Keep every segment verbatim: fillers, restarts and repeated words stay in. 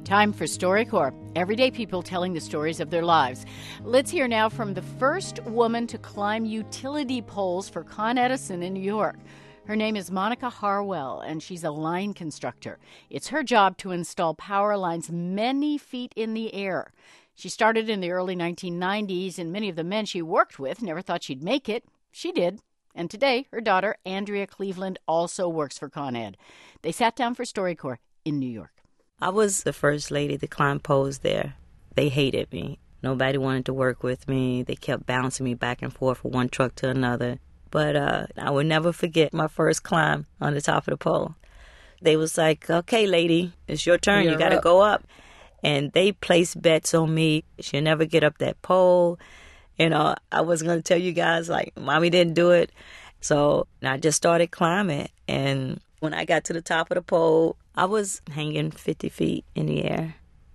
Time for StoryCorps, everyday people telling the stories of their lives. Let's hear now from the first woman to climb utility poles for Con Edison in New York. Her name is Monica Harwell, and she's a line constructor. It's her job to install power lines many feet in the air. She started in the early nineteen nineties, and many of the men she worked with never thought she'd make it. She did. And today, her daughter, Andrea Cleveland, also works for Con Ed. They sat down for StoryCorps in New York. I was the first lady to climb poles there. They hated me. Nobody wanted to work with me. They kept bouncing me back and forth from one truck to another. But uh, I will never forget my first climb on the top of the pole. They was like, okay, lady, it's your turn. You're you got to go up. And they placed bets on me. She'll never get up that pole. You know, I was going to tell you guys, like, Mommy didn't do it. So I just started climbing. And when I got to the top of the pole, I was hanging fifty feet in the air.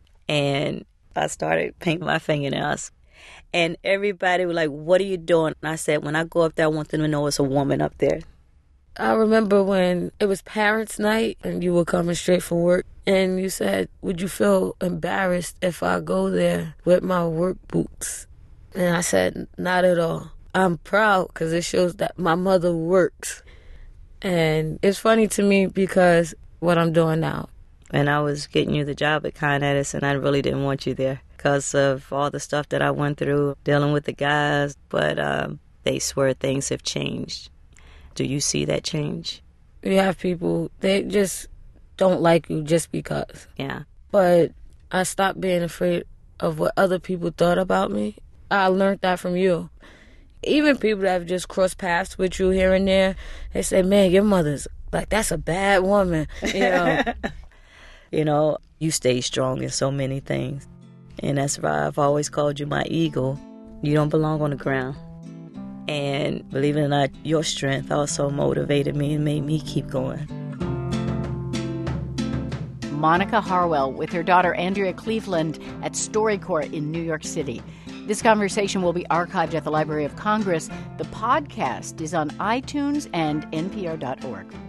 And I started painting my fingernails. And everybody was like, what are you doing? And I said, when I go up there, I want them to know it's a woman up there. I remember when it was parents' night and you were coming straight from work. And you said, would you feel embarrassed if I go there with my work boots? And I said, not at all. I'm proud because it shows that my mother works. And it's funny to me because what I'm doing now. And I was getting you the job at Con Edison, I really didn't want you there because of all the stuff that I went through dealing with the guys. But um, they swear things have changed. Do you see that change? You have people, they just don't like you just because. Yeah. But I stopped being afraid of what other people thought about me. I learned that from you. Even people that have just crossed paths with you here and there, they say, man, your mother's, like, that's a bad woman, you know. You know, you stay strong in so many things. And that's why I've always called you my eagle. You don't belong on the ground. And believe it or not, your strength also motivated me and made me keep going. Monica Harwell with her daughter Andrea Cleveland at StoryCorps in New York City. This conversation will be archived at the Library of Congress. The podcast is on iTunes and N P R dot org.